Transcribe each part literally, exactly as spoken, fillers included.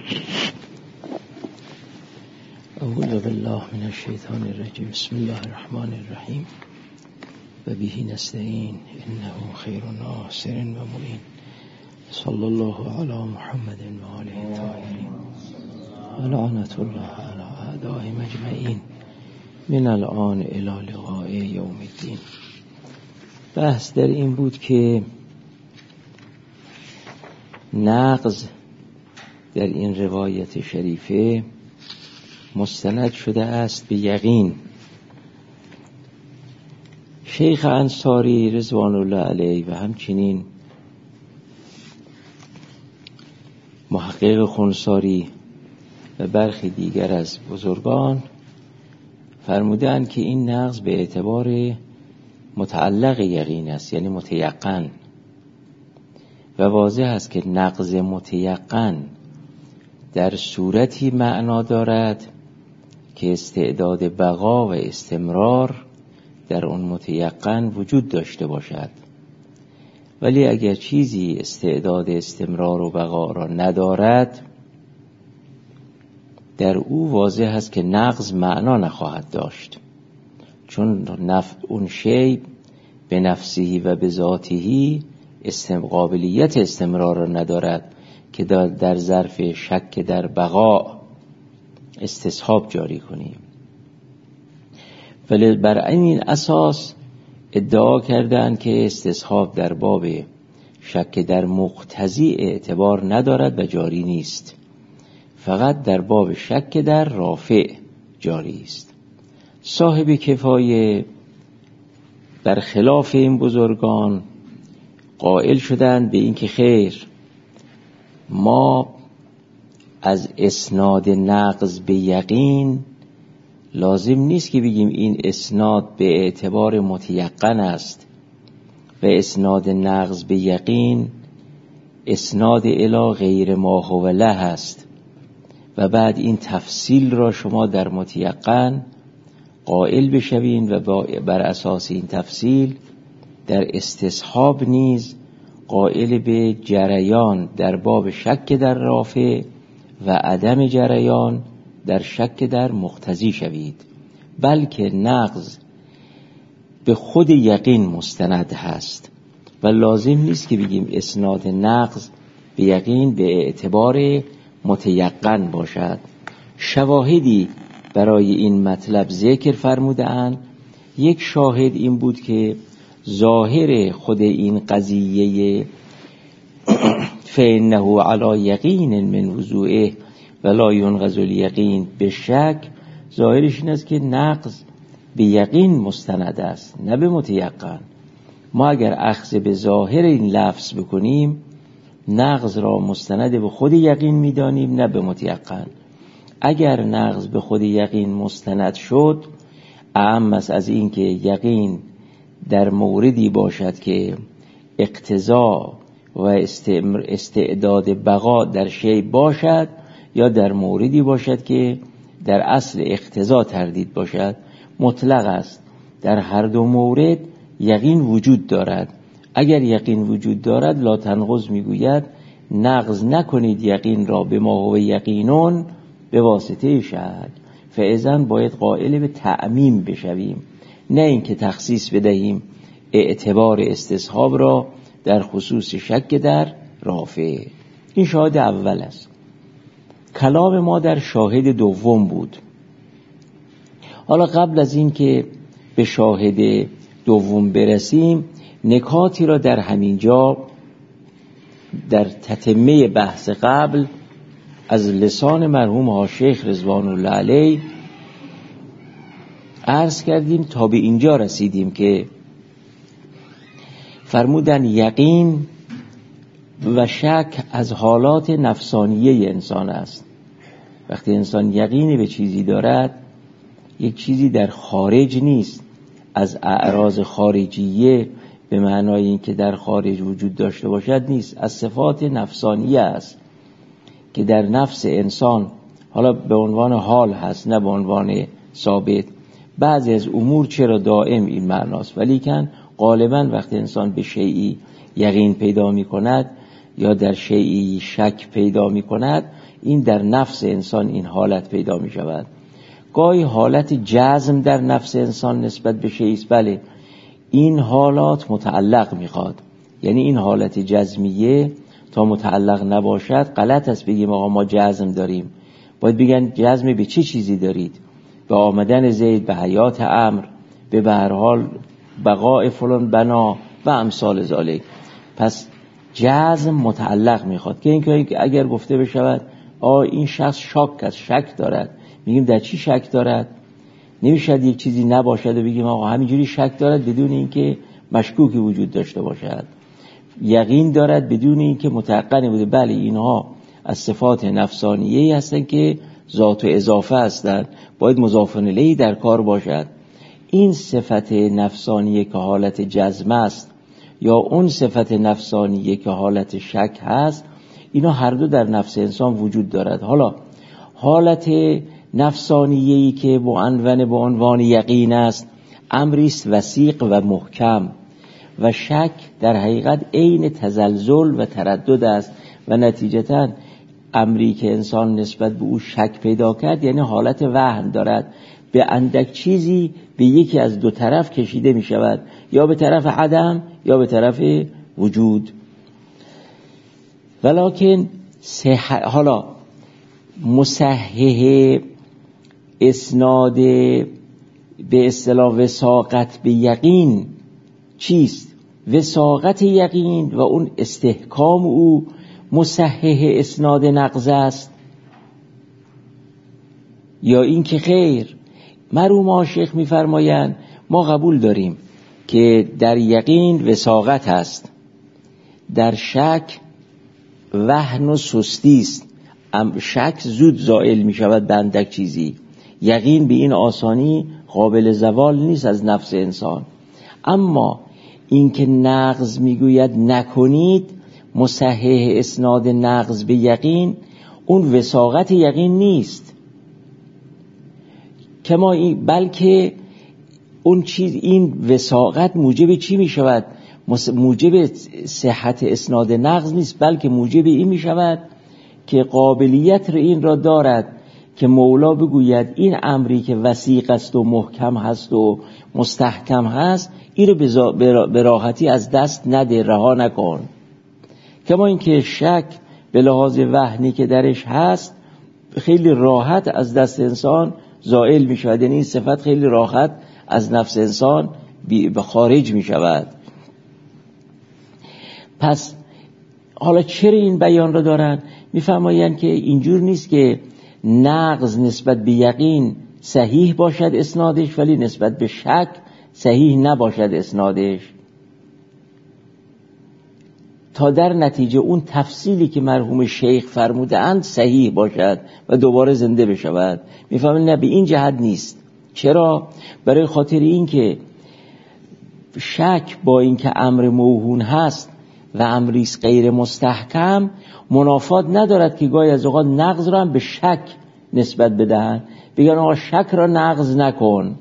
اعوذ بالله من الشیطان الرجیم. بسم الله الرحمن الرحیم و به نستعین انه خیر ناصر و معین. صلی الله علی محمد و آله الطاهرین و لعنت الله علی اعدائهم اجمعین من الان الی لقاء یوم الدین. بحث در این بود که نقض در این روایت شریفه مستند شده است به یقین. شیخ انصاری رضوان الله علیه و همچنین محقق خنساری و برخی دیگر از بزرگان فرمودند که این نقض به اعتبار متعلق یقین است، یعنی متیقن، و واضح است که نقض متیقن در صورتی معنا دارد که استعداد بقا و استمرار در اون متیقن وجود داشته باشد، ولی اگر چیزی استعداد استمرار و بقا را ندارد در او واضح است که نقض معنا نخواهد داشت، چون نفع اون شی به نفسهی و به ذاتهی قابلیت استمرار را ندارد که در ظرف شک در بقا استصحاب جاری کنیم. ولی بر این اساس ادعا کردند که استصحاب در باب شک در مقتضی اعتبار ندارد و جاری نیست، فقط در باب شک در رافع جاری است. صاحب کفایه برخلاف این بزرگان قائل شدند به این که خیر، ما از اسناد نقض به یقین لازم نیست که بگیم این اسناد به اعتبار متیقن است و اسناد نقض به یقین اسناد الی غیر ما هو له است و بعد این تفصیل را شما در متیقن قائل بشوین و بر اساس این تفصیل در استصحاب نیز قائل به جریان در باب شک در رافع و عدم جریان در شک در مقتضی شوید. بلکه نقض به خود یقین مستند هست و لازم نیست که بگیم اسناد نقض به یقین به اعتبار متیقن باشد. شواهدی برای این مطلب ذکر فرمودند. یک شاهد این بود که ظاهر خود این قضیه فإنه علی یقین من وضوعه ولا ينقض الیقین به شک، ظاهرش این است که نقض به یقین مستند است نه به متیقن. ما اگر اخذ به ظاهر این لفظ بکنیم نقض را مستند به خود یقین میدانیم نه به متیقن. اگر نقض به خود یقین مستند شد، اعم است از این که یقین در موردی باشد که اقتضا و استعداد بقا در شی باشد یا در موردی باشد که در اصل اقتضا تردید باشد، مطلق است. در هر دو مورد یقین وجود دارد. اگر یقین وجود دارد لا تنقض میگوید نقض نکنید یقین را به ما هو یقینون به واسطه شهد. فاذن باید قائل به تعمیم بشویم، نه اینکه تخصیص بدهیم اعتبار استصحاب را در خصوص شک در رافع. این شاهد اول است. کلام ما در شاهد دوم بود. حالا قبل از این که به شاهد دوم برسیم نکاتی را در همین جا در تتمه بحث قبل از لسان مرحوم ها شیخ رضوان الله علیه عرض کردیم تا به اینجا رسیدیم که فرمودن یقین و شک از حالات نفسانیه انسان است. وقتی انسان یقینی به چیزی دارد، یک چیزی در خارج نیست، از اعراض خارجیه به معنای این که در خارج وجود داشته باشد نیست، از صفات نفسانیه است که در نفس انسان حالا به عنوان حال هست نه به عنوان ثابت. بعضی از امور چرا دائم این معناست، ولی کن غالبا وقتی انسان به شیئی یقین پیدا می کند یا در شیئی شک پیدا می کند، این در نفس انسان این حالت پیدا می شود. گاهی حالت جزم در نفس انسان نسبت به شیئی است، بله این حالات متعلق می خواد، یعنی این حالت جزمیه تا متعلق نباشد غلط است بگیم آقا ما جزم داریم. باید بگن جزم به چه چیزی دارید؟ به آمدن زید، به حیات امر، به به هر حال بقاء فلان بنا و امثال ذالک. پس جزم متعلق میخواد که این که اگر گفته بشود آ این شخص شاک است، شک دارد، میگیم در چی شک دارد؟ نمیشد یک چیزی نباشد و بگیم آقا همینجوری شک دارد بدون اینکه مشکوکی وجود داشته باشد. یقین دارد بدون اینکه متيقن بوده. بله اینها از صفات نفسانیه‌ای هستند که ذات و اضافه هستند، باید مضاف الیه در کار باشد. این صفت نفسانیه که حالت جزم است یا اون صفت نفسانیه که حالت شک هست، اینا هر دو در نفس انسان وجود دارد. حالا حالت نفسانیه‌ای که معنون به عنوان یقین است، امری است وثیق و محکم، و شک در حقیقت عین تزلزل و تردد است و نتیجتاً امری که انسان نسبت به او شک پیدا کرد یعنی حالت وهن دارد، به اندک چیزی به یکی از دو طرف کشیده می شود، یا به طرف عدم یا به طرف وجود. ولکن صح... حالا مصحح اسناد به اصطلاح وثاقت به یقین چیست؟ وثاقت یقین و اون استحکام او مصحح اسناد نقض است یا این که خیر؟ مرحوم شیخ می‌فرمایند ما قبول داریم که در یقین وثاقت است، در شک وهن و سستی است. شک زود زائل می شود به اندک چیزی، یقین به این آسانی قابل زوال نیست از نفس انسان. اما این که نقض میگوید نکنید، مصحح اسناد نقض به یقین، اون وثاقت یقین نیست کما این، بلکه اون چیز، این وثاقت موجب چی می شود؟ موجب صحت اسناد نقض نیست، بلکه موجب این می شود که قابلیت را این را دارد که مولا بگوید این امری که وثیق است و محکم هست و مستحکم هست، این رو به راحتی از دست نده، رها نکن. کما اینکه شک به لحاظ وهنی که درش هست خیلی راحت از دست انسان زائل می شود، یعنی این صفت خیلی راحت از نفس انسان به خارج می شود. پس حالا چرا این بیان را دارن؟ میفرمایند که اینجور نیست که نقض نسبت به یقین صحیح باشد اسنادش ولی نسبت به شک صحیح نباشد اسنادش، تا در نتیجه اون تفصیلی که مرحوم شیخ فرموده اند صحیح باشد و دوباره زنده بشود. میفهمید نه، به این جهت نیست. چرا؟ برای خاطر این که شک با این که امر موهون هست و امریست غیر مستحکم منافات ندارد که گاهی از اوقات نقض را هم به شک نسبت بدهند، بگن آقا شک را نقض نکن،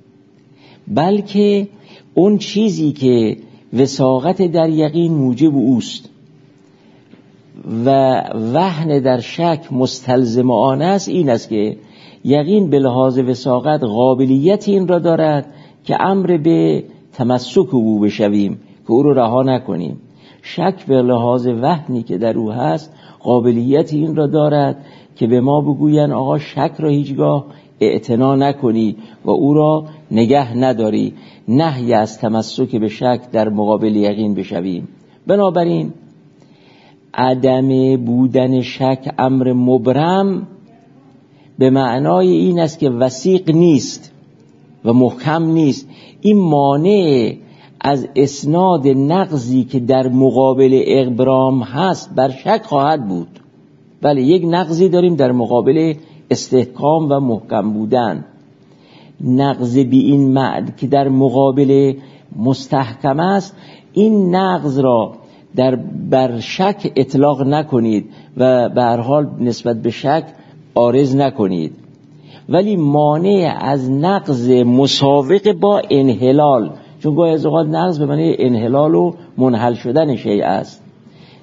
بلکه اون چیزی که وثاقت در یقین موجب اوست و وهن در شک مستلزم آن است، این است که یقین به لحاظ وثاقت قابلیت این را دارد که امر به تمسک او بشویم که او رو رها نکنیم. شک به لحاظ وهنی که در او هست قابلیت این را دارد که به ما بگوین آقا شک را هیچگاه اعتنا نکنی و او را نگه نداری، نهی از تمسک به شک در مقابل یقین بشویم. بنابراین عدم بودن شک امر مبرم به معنای این است که وثیق نیست و محکم نیست. این مانع از اسناد نقضی که در مقابل ابرام هست بر شک خواهد بود. بله یک نقضی داریم در مقابل استحکام و محکم بودن، نقض بی این معد که در مقابل مستحکم است، این نقض را در بر شک اطلاق نکنید و به هر حال نسبت به شک عارض نکنید. ولی مانع از نقض مساوق با انحلال، چون گاهی از اوقات نقض به معنی انحلال و منحل شدن شیء است،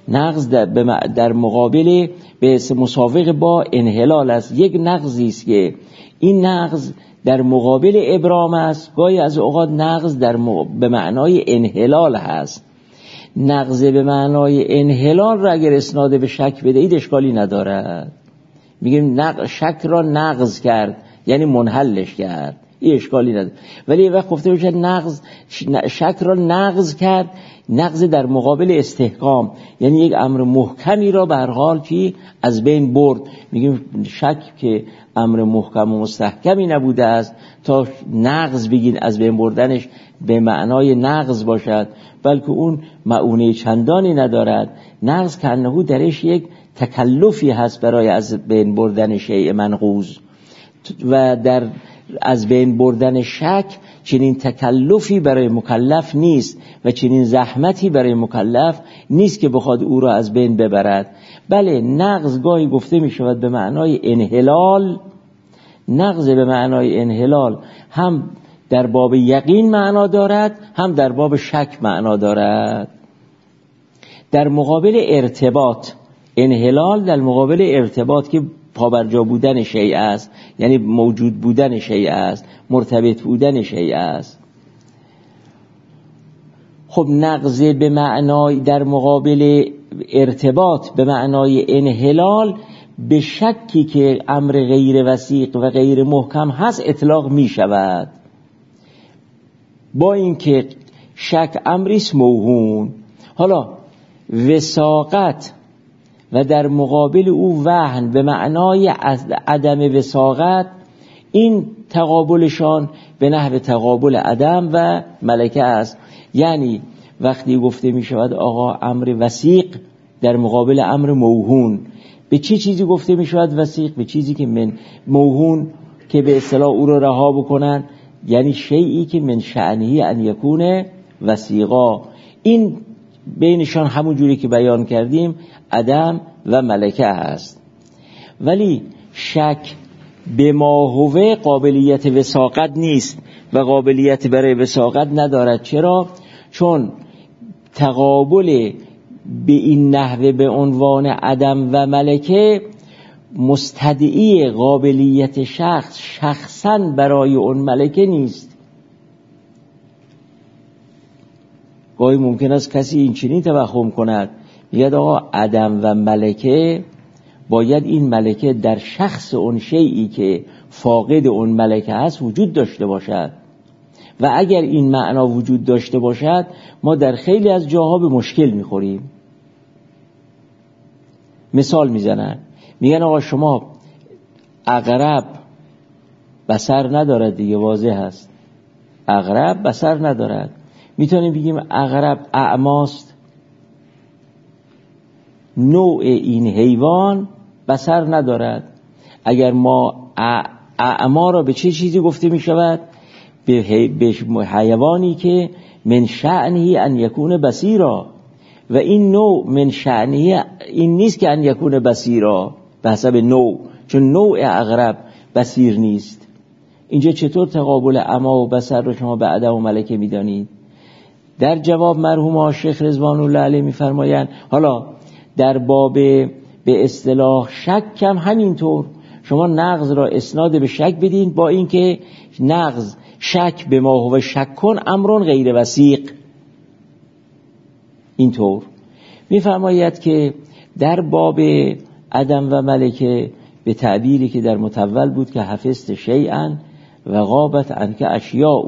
نقض در, در مقابل به مساوق با انحلال است. یک نقضی است که این نقض در مقابل ابرام است، گاهی از اوقات نقض در م... به معنای انحلال هست. نقض به معنای انحلال را اگر اسناد به شک بدهید اشکالی ندارد. میگیم نق... شک را نقض کرد یعنی منحلش کرد، این اشکالی نداره. ولی وقت گفته بشه نقض شک را نقض کرد، نقض در مقابل استحکام یعنی یک امر محکمی را به هر حال چی از بین برد. میگیم شک که امر محکم و مستحکمی نبوده است تا نقض بگین از بین بردنش به معنای نقض باشد، بلکه اون معونه چندانی ندارد. نقض کنهو درش یک تکلفی هست برای از بین بردن شیء منقوض، و در از بین بردن شک چنین تکلفی برای مکلف نیست و چنین زحمتی برای مکلف نیست که بخواد او را از بین ببرد. بله نقض گاهی گفته می شود به معنای انحلال. نقض به معنای انحلال هم در باب یقین معنا دارد هم در باب شک معنا دارد. در مقابل ارتباط، انحلال در مقابل ارتباط که پابرجا بودن شیء است، یعنی موجود بودن شیء است، مرتبط بودن شیء است. خب نقض به معنای در مقابل ارتباط به معنای انحلال به شکی که امر غیر وثیق و غیر محکم هست اطلاق می شود، با اینکه شک امری است موهون. حالا وثاقت و در مقابل او وهن به معنای عدم وثاقت، این تقابلشان به نحو تقابل عدم و ملکه است. یعنی وقتی گفته می شود آقا امر وثیق در مقابل امر موهون، به چه چی چیزی گفته می شود وثیق؟ به چیزی که من موهون که به اصطلاح او رو رها بکنن، یعنی شیئی که من شأنه ان یکون وثیقا. این بینشان همون جوری که بیان کردیم عدم و ملکه هست. ولی شک به ما هو قابلیت وثاقت نیست و قابلیت برای وثاقت ندارد. چرا؟ چون تقابل به این نحوه به عنوان عدم و ملکه مستدعی قابلیت شخص شخصا برای اون ملکه نیست. گاهی ممکن است کسی این چنین توهم کند، میگه آقا عدم و ملکه باید این ملکه در شخص اون شیئی که فاقد اون ملکه هست وجود داشته باشد، و اگر این معنا وجود داشته باشد ما در خیلی از جاها به مشکل میخوریم. مثال میزنن، میگن آقا شما عقرب بصر ندارد دیگه، واضح هست عقرب بصر ندارد. میتونیم بگیم عقرب اعماست، نوع این حیوان بصر ندارد. اگر ما اعما را به چه چیزی گفته می شود؟ به حیوانی که من شأنه ان یکون بصیرا، و این نوع من شأنه این نیست که ان یکون بصیرا به حسب نوع، چون نوع عقرب بصیر نیست. اینجا چطور تقابل اعما و بصر رو شما به عدم و ملکه می دانید؟ در جواب مرحوم شیخ رضوان الله علیه می فرمایند حالا در باب به اصطلاح شک هم همینطور شما نقض را اسناد به شک بدین، با اینکه نقض شک به ما هو شک کن امرون غیر وثیق. اینطور میفرماید که در باب عدم و ملکه به تعبیری که در متول بود که حفظت شیئا و غابت عنک اشیاء،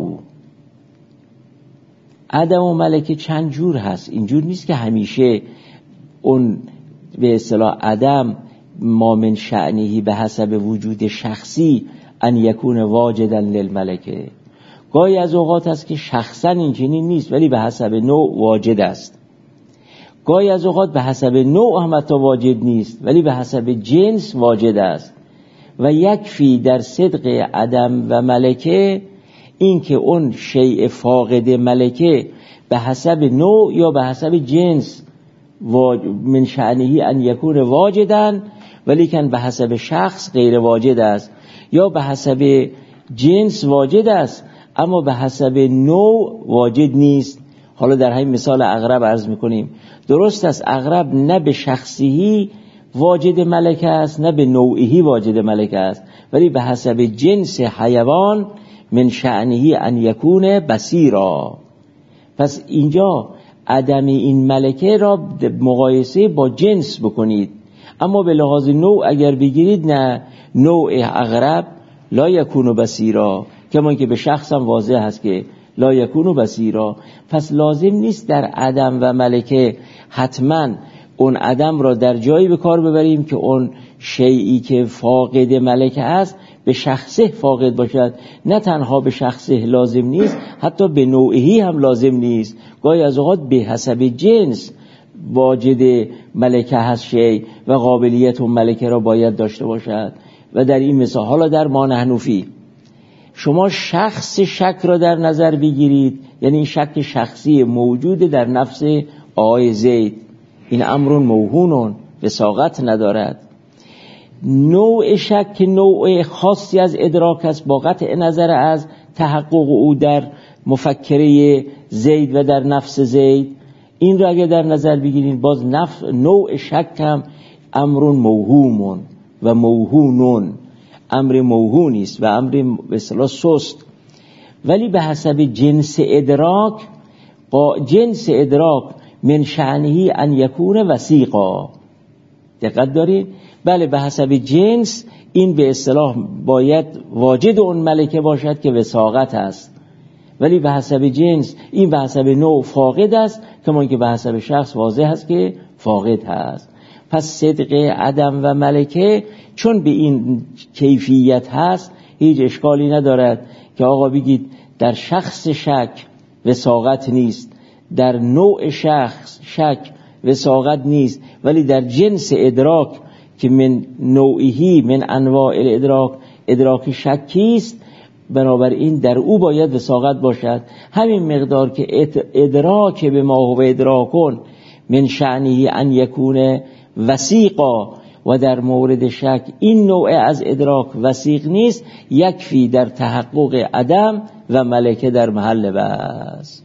عدم و ملکه چند جور هست. اینجور نیست که همیشه اون به اصطلاح عدم ما من شأنه به حسب وجود شخصی ان یکون واجدا للملکه. گاهی از اوقات هست که شخصا این چنین نیست ولی به حسب نوع واجد است. گاهی از اوقات به حسب نوع هم حتی واجد نیست ولی به حسب جنس واجد است. و یکفی در صدق عدم و ملکه این که اون شیء فاقد ملکه به حسب نوع یا به حسب جنس من شأنه ان یکون واجدن ولیکن به حسب شخص غیر واجد است، یا به حسب جنس واجد است اما به حسب نوع واجد نیست. حالا در همین مثال عقرب عرض میکنیم درست است عقرب نه به شخصی واجد ملکه است نه به نوعی واجد ملکه است، ولی به حسب جنس حیوان من شأنه ان یکون بصیرا. پس اینجا عدم این ملکه را مقایسه با جنس بکنید، اما به لحاظ نوع اگر بگیرید نه، نوع عقرب لا یکون بصیرا، کما که به شخص هم واضح هست که لا یکون بصیرا. پس لازم نیست در عدم و ملکه حتما اون عدم را در جایی به کار ببریم که اون شیئی که فاقد ملکه است به شخصه فاقد باشد. نه تنها به شخصه لازم نیست، حتی به نوعی هم لازم نیست. گاهی از اوقات به حسب جنس واجد ملکه هست شیء و قابلیت اون ملکه را باید داشته باشد. و در این مثال حالا در ما نحنفی شما شخص شک را در نظر بگیرید، یعنی این شک شخصی موجود در نفس آقای زید، این امر موهون وثاقت ندارد. نوع شک نوع خاصی از ادراک است با قطع نظر از تحقق او در مفکره زید و در نفس زید. این را اگر در نظر بگیرید باز نف... نوع شک هم امر موهوم و موهونون، امر موهونی است و امر به اصطلاح سست. ولی به حسب جنس ادراک، با جنس ادراک من شأنه ان یکون وثیقا، دقت دارید؟ بله به حسب جنس این به اصطلاح باید واجد اون ملکه باشد که وثاقت است، ولی به حسب جنس این به حسب نوع فاقد است، کما که به حسب شخص واضح است که فاقد هست. پس صدق عدم و ملکه چون به این کیفیت هست هیچ اشکالی ندارد که آقا بگید در شخص شک وثاقت نیست، در نوع شخص شک وثاقت نیست، ولی در جنس ادراک که من نوعی من انواع الادراک ادراک شکی است، بنابراین در او باید وثاقت باشد. همین مقدار که ادراک به ما هو ادراکون من شأنه ان یکون وثیقا و در مورد شک این نوع از ادراک وثیق نیست، یکفی در تحقق عدم و ملکه در محل بحث.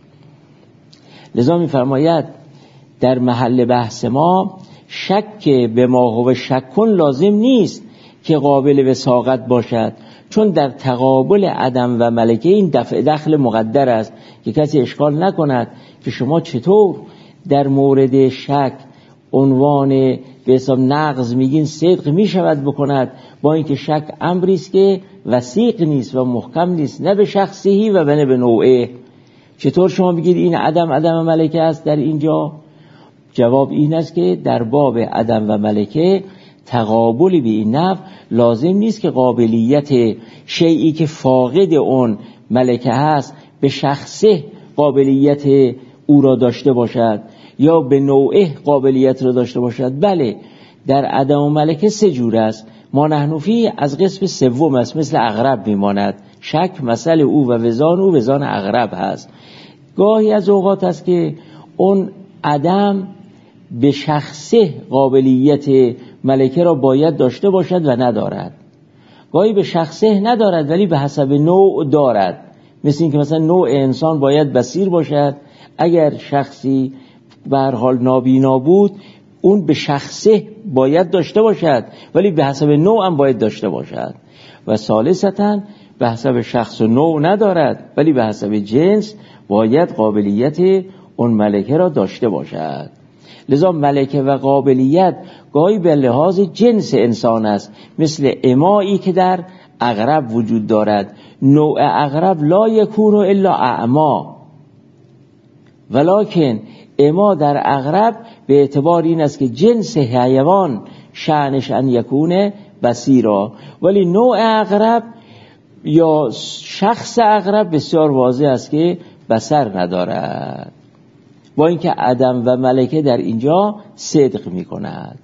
لذا می فرماید در محل بحث ما شک به ما هو شکن لازم نیست که قابل وثاقت باشد، چون در تقابل عدم و ملکه این دفع دخل مقدر است که کسی اشکال نکند که شما چطور در مورد شک عنوان به حساب نقض میگین صدق میشود بکند، با اینکه شک امری است که وثیق نیست و محکم نیست، نه به شخصی و نه به نوعه. چطور شما بگید این عدم عدم ملکه است در اینجا؟ جواب این است که در باب عدم و ملکه تقابلی به این نحو لازم نیست که قابلیت شیئی که فاقد اون ملکه هست به شخصه قابلیت او را داشته باشد یا به نوعه قابلیت را داشته باشد. بله در عدم و ملکه سه جور است. ما نحنفی از قسم سوم است، مثل عقرب میماند. شک مثل او و وزان او وزان عقرب هست. گاهی از اوقات است که اون عدم به شخصه قابلیت ملکه را باید داشته باشد و ندارد، گاهی به شخصه ندارد ولی به حسب نوع دارد. مثل این که مثلا نوع انسان باید بصیر باشد، اگر شخصی به هر حال نابینا بود اون به شخصه باید داشته باشد ولی به حسب نوع هم باید داشته باشد. و ثالثاً به حسب شخص و نوع ندارد ولی به حسب جنس باید قابلیت اون ملکه را داشته باشد. لذا ملکه و قابلیت گاهی به لحاظ جنس انسان است، مثل امایی که در عقرب وجود دارد. نوع عقرب لا یکون الا اعما، ولکن اما در عقرب به اعتبار این است که جنس حیوان شأنش ان یکون بصیرا، ولی نوع عقرب یا شخص عقرب بسیار واضح است که بصر ندارد، با اینکه عدم و ملکه در اینجا صدق می کند.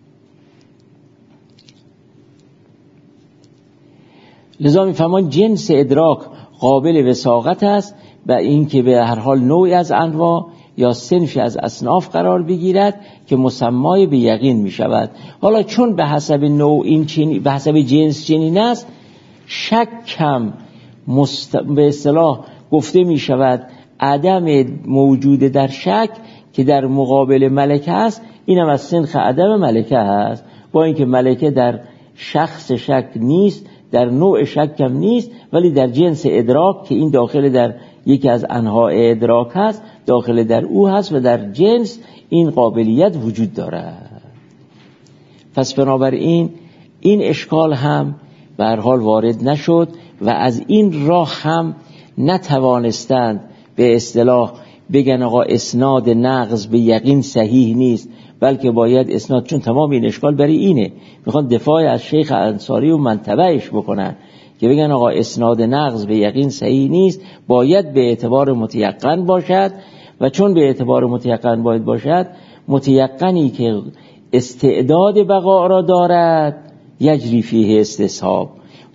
لذا می فرمان جنس ادراک قابل وثاقت است و اینکه به هر حال نوعی از انواع یا صنفی از اصناف قرار بگیرد که مسمای به یقین می شود. حالا چون به حسب نوع این چنین، به حسب جنس چنین است، شک هم مست... به اصطلاح گفته می شود عدم موجود در شک که در مقابل ملکه است، اینم از سنخ عدم ملکه هست، با اینکه ملکه در شخص شک نیست، در نوع شک هم نیست، ولی در جنس ادراک که این داخل در یکی از انواع ادراک هست داخل در او هست و در جنس این قابلیت وجود دارد. پس بنابراین این اشکال هم به هر حال وارد نشد و از این راه هم نتوانستند به اصطلاح بگن آقا اسناد نقض به یقین صحیح نیست، بلکه باید اسناد، چون تمام این اشکال برای اینه، میخوان دفاع از شیخ انصاری و منتبعش بکنن که بگن آقا اسناد نقض به یقین صحیح نیست، باید به اعتبار متیقن باشد و چون به اعتبار متیقن باید باشد، متیقنی که استعداد بقا را دارد یجری فیه استصحاب،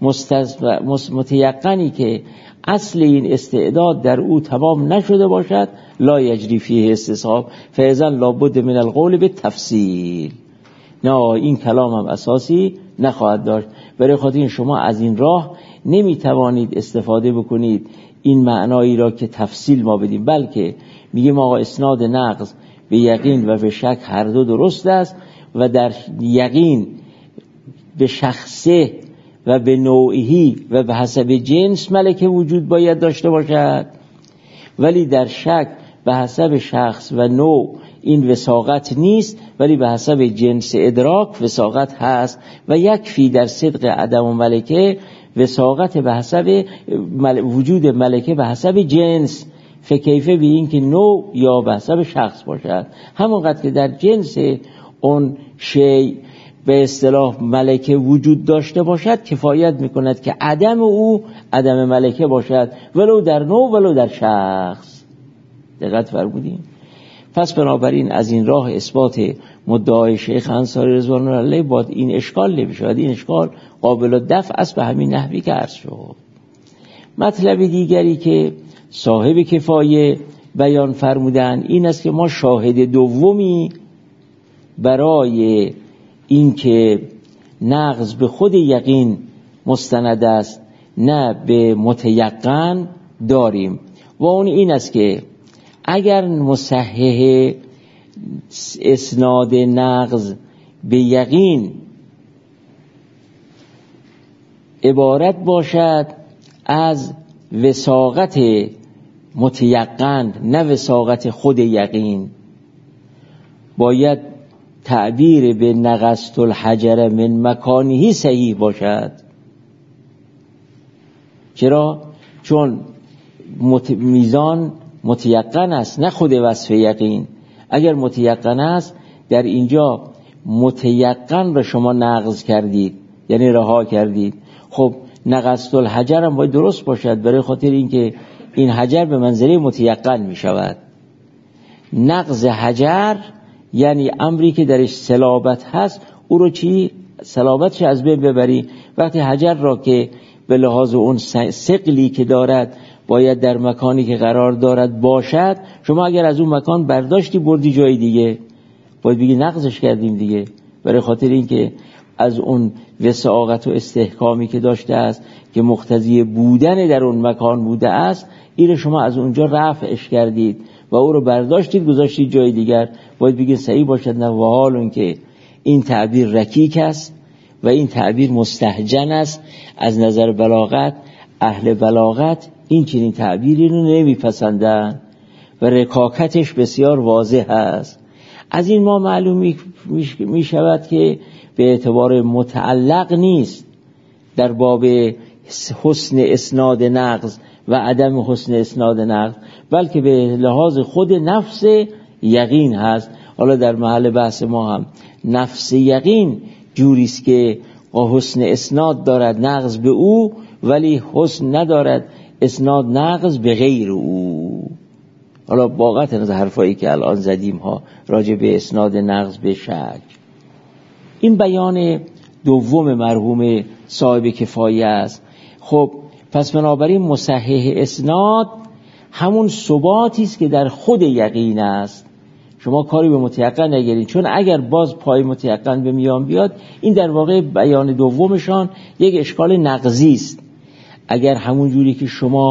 متیقنی که اصل این استعداد در او تمام نشده باشد لا یجری فیه استصحاب فاذن لابد من القول بالتفصیل. نه این کلام هم اساسی نخواهد داشت. برای خاطر این شما از این راه نمیتوانید استفاده بکنید این معنایی را که تفصیل ما بدیم، بلکه میگیم آقا اسناد نقض به یقین و به شک هر دو درست است و در یقین به شخصه و به نوعی و به حسب جنس ملکه وجود باید داشته باشد، ولی در شک به حسب شخص و نوع این وساقت نیست، ولی به حسب جنس ادراک وساقت هست و یکفی در صدق عدم و ملکه وساقت به حسب وجود ملکه به حسب جنس، فکیفه به این که نوع یا به حسب شخص باشد، همونقدر که در جنس اون شی به اصطلاح ملکه وجود داشته باشد کفایت میکند که عدم او عدم ملکه باشد، ولو در نوع ولو در شخص. دقت فرمودین؟ پس بنابراین از این راه اثبات مدعای شیخ انصاری رضوان الله علیه با این اشکال نمیشود. این اشکال قابل دفع است به همین نحوی که عرض شد. مطلب دیگری که صاحب کفایه بیان فرمودن این است که ما شاهد دومی برای این که نقض به خود یقین مستند است نه به متیقن داریم و اون این است که اگر مصحح اسناد نقض به یقین عبارت باشد از وساقت متیقن نه وساقت خود یقین، باید تعبیر به نقصت الحجر من مکانه صحیح باشد. چرا؟ چون مت... میزان متیقن است نه خود وصف یقین. اگر متیقن است در اینجا متیقن را شما نقض کردید، یعنی رها کردید. خب نقصت الحجر هم باید درست باشد، برای خاطر اینکه این حجر به منزله متیقن می شود. نقض حجر یعنی امری که درش صلابت هست او رو چی؟ صلابتش از بین ببری. وقتی حجر را که به لحاظ اون ثقلی که دارد باید در مکانی که قرار دارد باشد، شما اگر از اون مکان برداشتی بردی جای دیگه باید بگی نقضش کردیم دیگه، برای خاطر اینکه از اون وساقت و استحکامی که داشته است که مقتضی بودن در اون مکان بوده است، این شما از اونجا رفعش کردید و او رو برداشتید گذاشتید جای دیگر، باید بگید صحیح باشد. نه و حال اون که این تعبیر رکیک است و این تعبیر مستهجن است از نظر بلاغت، اهل بلاغت این چنین تعبیری رو نمیپسندن و رکاکتش بسیار واضح است. از این ما معلوم می شود که به اعتبار متعلق نیست در باب حسن اسناد نقض و عدم حسن اسناد نقض، بلکه به لحاظ خود نفس یقین هست. حالا در محل بحث ما هم نفس یقین جوریست که حسن اسناد دارد نقض به او، ولی حسن ندارد اسناد نقض به غیر او. حالا واقعا از حرفایی که الان زدیم ها راجع به اسناد نقض به شک، این بیان دوم مرحوم صاحب کفایه است. خب پس بنابراین مصحح اسناد همون ثباتی است که در خود یقین است. شما کاری به متیقن نگیرید، چون اگر باز پای متیقن به میان بیاد، این در واقع بیان دومشان یک اشکال نقضی است. اگر همون جوری که شما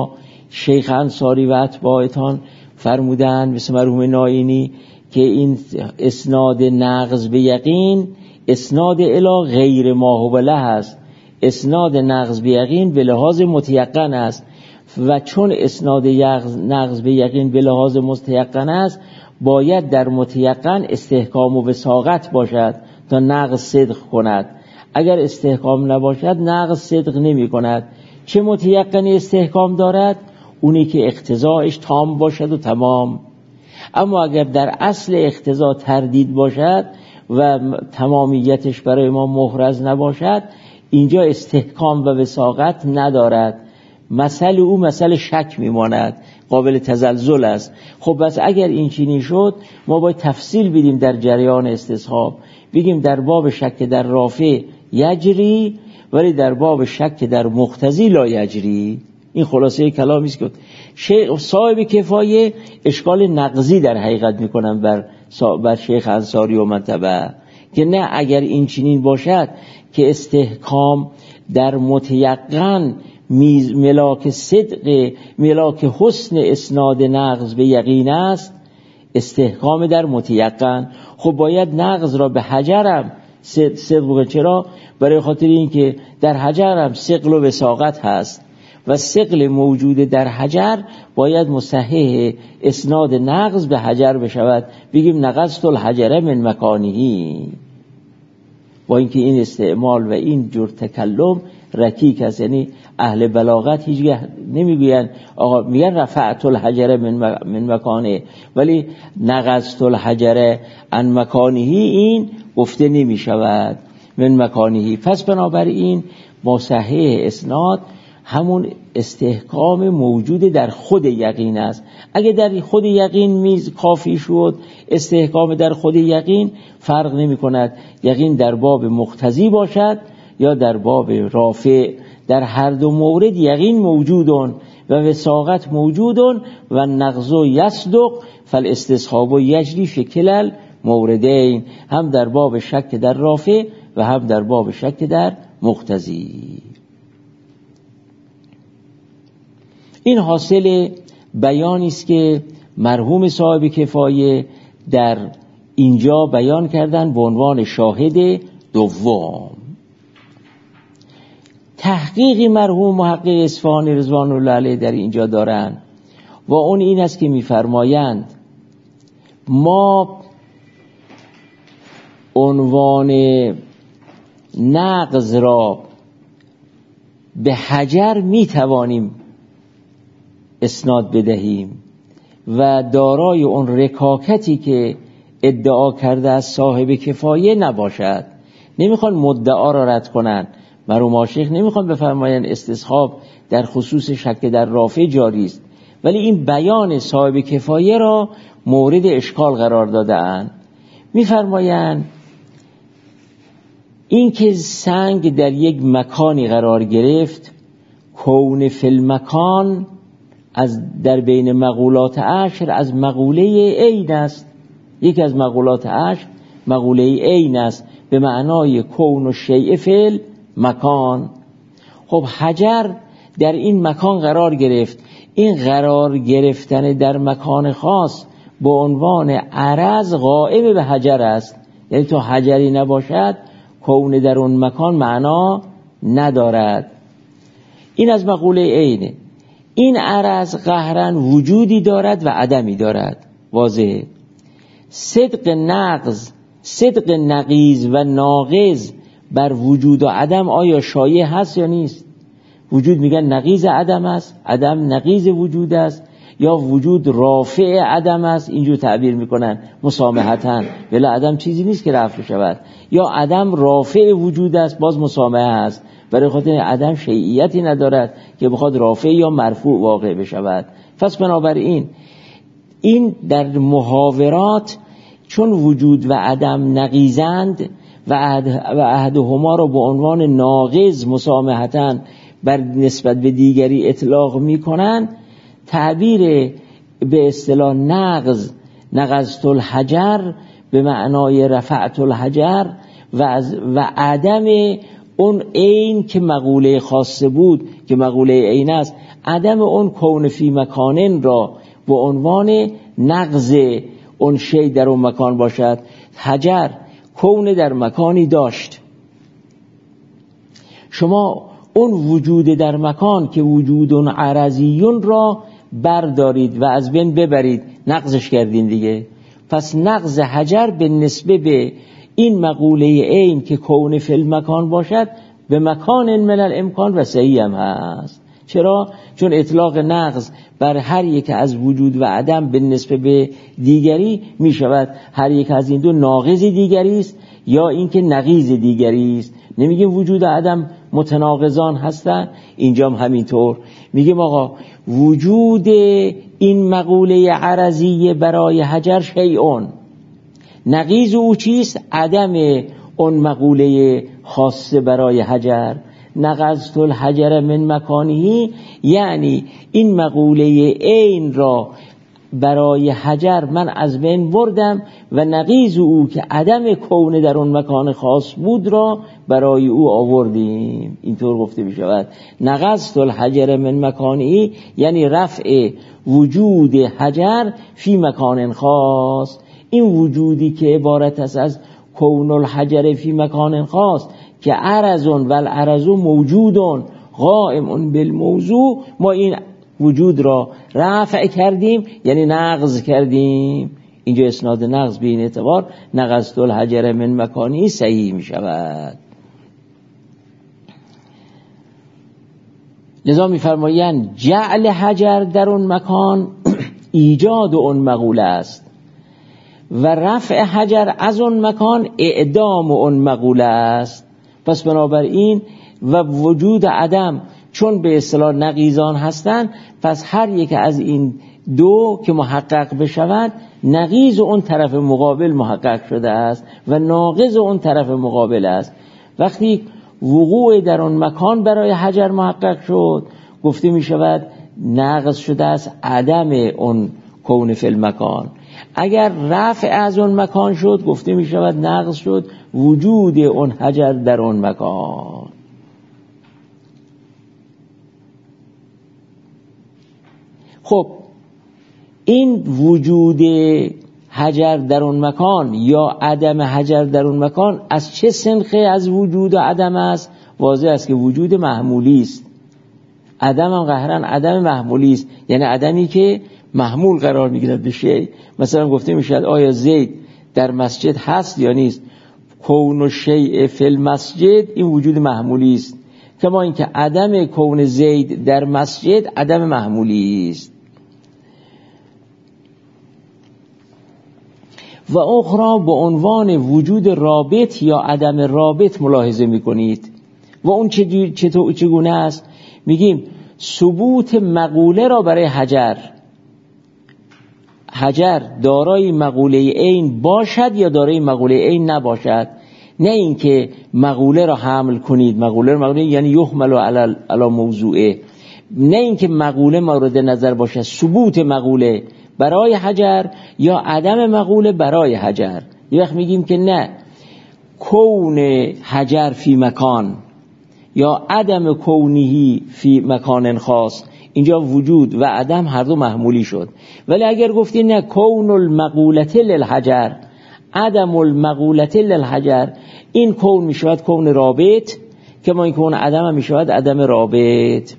شیخ انصاری و اتباعتان فرمودن مثل مرحوم نائینی که این اسناد نقض به یقین اسناد الی غیر ما هو له است، اسناد نقض به یقین به لحاظ متیقن است و چون اسناد نقض به یقین به لحاظ متیقن است باید در متیقن استحکام و وثاقت باشد تا نقض صدق کند. اگر استحکام نباشد نقض صدق نمی کند. چه متیقنی استحکام دارد؟ اونی که اقتضاعش تام باشد و تمام. اما اگر در اصل اقتضا تردید باشد و تمامیتش برای ما محرز نباشد اینجا استحکام و وثاقت ندارد. مسئله او مسئله شک میماند، قابل تزلزل است. خب بس اگر این چنین شد ما باید تفصیل بدیم در جریان استصحاب، بگیم در باب شک در رافع یجری ولی در باب شک در مقتضی لا یجری. این خلاصه کلامی است که شیخ صاحب کفایه اشکال نقضی در حقیقت میکنن بر بر شیخ انصاری و منتبه که نه اگر این چنین باشد که استحکام در متیقن میز ملاک صدق ملاک حسن اسناد نقض به یقین است، استحکام در متیقن خب باید نقض را به حجرم صدق بگن. چرا؟ برای خاطر این که در حجرم ثقل و وثاقت هست و ثقل موجود در حجر باید مصحح اسناد نقض به حجر بشود، بگیم نقضت الحجر من مکانهی. با اینکه این استعمال و این جور تکلم رکیک است، یعنی اهل بلاغت هیچ نمیگوین آقا، میگن رفعت الحجر من من مکانه، ولی نقضت الحجر عن مکانهی این گفته نمی شود من مکانهی. پس بنابراین مصحح اسناد همون استحکام موجود در خود یقین است. اگه در خود یقین میز کافی شد استحکام در خود یقین فرق نمی کند یقین در باب مقتضی باشد یا در باب رافع، در هر دو مورد یقین موجودون و وثاقت موجودون و نقض و یصدق فالاستصحاب یجری فی کلال موردین، هم در باب شک در رافع و هم در باب شک در مقتضی. این حاصل بیانی است که مرحوم صاحب کفایه در اینجا بیان کردن به عنوان شاهد دوم. تحقیقی مرحوم محقق اصفهانی رضوان الله علیه در اینجا دارند و اون این است که می‌فرمایند ما عنوان نقض را به حجر می‌توانیم اسناد بدهیم و دارای اون رکاکتی که ادعا کرده از صاحب کفایه نباشد. نمیخوان مدعا را رد کنن. مرحوم آشیخ نمیخوان بفرمایند استصحاب در خصوص شک در رافع جاری است، ولی این بیان صاحب کفایه را مورد اشکال قرار داده‌اند. میفرمایند این که سنگ در یک مکانی قرار گرفت، کون فی المکان از در بین مقولات عشر از مقوله عین است. یکی از مقولات عشر مقوله عین است به معنای کون و شیء فی المکان. خب حجر در این مکان قرار گرفت، این قرار گرفتن در مکان خاص به عنوان عرض قائم به حجر است، یعنی تو حجری نباشد کون در اون مکان معنا ندارد. این از مقوله عینه. این عرض قهرن وجودی دارد و عدمی دارد، واضحه. صدق نقض صدق نقیض و ناقض بر وجود و عدم آیا شایع هست یا نیست؟ وجود میگن نقیض عدم است، عدم نقیض وجود است، یا وجود رافع عدم است، اینجور تعبیر میکنن مسامحتن، ولی عدم چیزی نیست که رفع شود، یا عدم رافع وجود است باز مسامحه است، برای خاطر عدم شیعیتی ندارد که بخواد رافع یا مرفوع واقع بشود. پس بنابراین این در محاورات چون وجود و عدم نقیضند و احدهما را به عنوان ناقض مسامحتن بر نسبت به دیگری اطلاق میکنن، تعبیر به اصطلاح نقض نقضت الحجر به معنای رفعت الحجر و, و عدم اون عین که مقوله خاصه بود که مقوله عین است، عدم اون کون فی مکانن را به عنوان نقض اون شی در اون مکان باشد. حجر کون در مکانی داشت، شما اون وجود در مکان که وجود عرضیون را بردارید و از بین ببرید، نقضش کردین دیگه. پس نقض حجر به نسبه به این مقوله عین که کون فی المکان باشد به مکان من الامکان و صحیح هم هست. چرا؟ چون اطلاق نقض بر هر یک از وجود و عدم به نسبه به دیگری می شود. هر یک از این دو ناقض دیگری است یا اینکه نقیض دیگری است. نمیگیم وجود و عدم متناقضان هستن، اینجا هم همینطور میگیم آقا وجود این مقوله عرضی برای حجر شیئون، نقیض او چیست؟ عدم اون مقوله خاصه برای حجر. نقضت الحجر من مکانه، یعنی این مقوله عین را برای حجر من از بین بردم و نقیض او که عدم کون در اون مکان خاص بود را برای او آوردیم. اینطور گفته می شود نقضت الحجر من مکانه، یعنی رفع وجود حجر فی مکان خاص. این وجودی که عبارت است از کون الحجر فی مکان خاص که عرضون و العرض موجودون قائمون بالموضوع، ما این وجود را رفع کردیم یعنی نقض کردیم. اینجا اسناد نقض به این اعتبار نقضت الحجر من مکانی صحیح می شود. لذا می فرمایند جعل حجر در اون مکان ایجاد اون مقوله است و رفع حجر از اون مکان اعدام اون مقوله است. پس بنابراین و وجود عدم چون به اصطلاح نقیضان هستند، پس هر یک از این دو که محقق بشود نقیض اون طرف مقابل محقق شده است و ناقض اون طرف مقابل است. وقتی وقوع در اون مکان برای حجر محقق شد، گفته می شود نقض شده است عدم اون کون فی المکان. اگر رفع از اون مکان شد، گفته می شود نقض شد وجود اون حجر در اون مکان. خب این وجود حجر در اون مکان یا عدم حجر در اون مکان از چه سنخه از وجود و عدم است؟ واضح است که وجود محمولی است. عدم هم قهرن عدم محمولی است، یعنی عدمی که محمول قرار میگیرد به شیء. مثلا گفته میشد آیا زید در مسجد هست یا نیست؟ کون الشیء فی المسجد این وجود محمولی است، کما اینکه عدم کون زید در مسجد عدم محمولی است. و اخرى به عنوان وجود رابط یا عدم رابط ملاحظه میکنید. و اون چطور چگونه است؟ میگیم ثبوت مقوله را برای حجر، حجر دارای مقوله عین باشد یا دارای مقوله عین نباشد. نه اینکه مقوله را حمل کنید، مقوله را مقوله یعنی یحمل علی علی موضوعه، نه اینکه مقوله مورد نظر باشد، ثبوت مقوله برای حجر یا عدم مقوله برای حجر. یه وقت میگیم که نه، کون حجر فی مکان یا عدم کونهی فی مکان خاص، اینجا وجود و عدم هر دو محمولی شد. ولی اگر گفتی نه کون المقولت للحجر عدم المقولت للحجر، این کون می شود کون رابط، که ما این کون عدم هم می شود عدم رابط.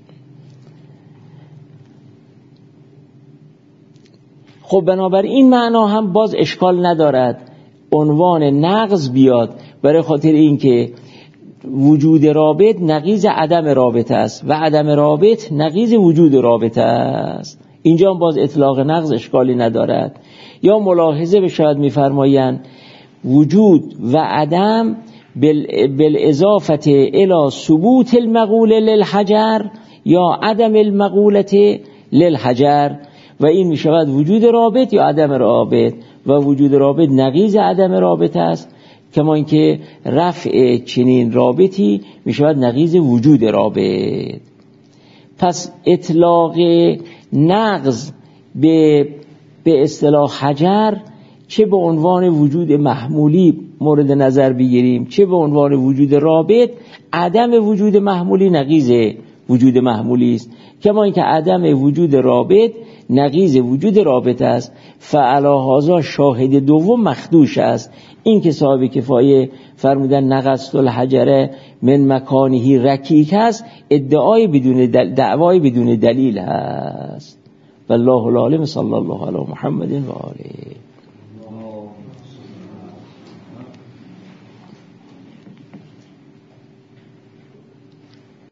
خب بنابراین این معنا هم باز اشکال ندارد عنوان نقض بیاد، برای خاطر اینکه وجود رابط نقیض عدم رابط است و عدم رابط نقیض وجود رابط است. اینجا هم باز اطلاق نقض اشکالی ندارد. یا ملاحظه بشود می‌فرمایند وجود و عدم بالاضافه الی ثبوت المقوله للحجر یا عدم المقولت للحجر، و این می شود وجود رابط یا عدم رابط، و وجود رابط نقیض عدم رابط است، کما اینکه رفع چنین رابطی می شود نقیض وجود رابط. پس اطلاق نقض به به اصطلاح حجر چه به عنوان وجود محمولی مورد نظر بگیریم، چه به عنوان وجود رابط، عدم وجود محمولی نقیض وجود محمولی است، کما اینکه عدم وجود رابط نقیض وجود رابط است. فعلا هذا شاهد دوم مخدوش است. این که صاحب کفایه فرمودن نقصت الحجر من مکانه رکیک است، ادعای بدون دل... دعوای بدون دلیل است. والله العالم. صلی الله علی محمد و آله.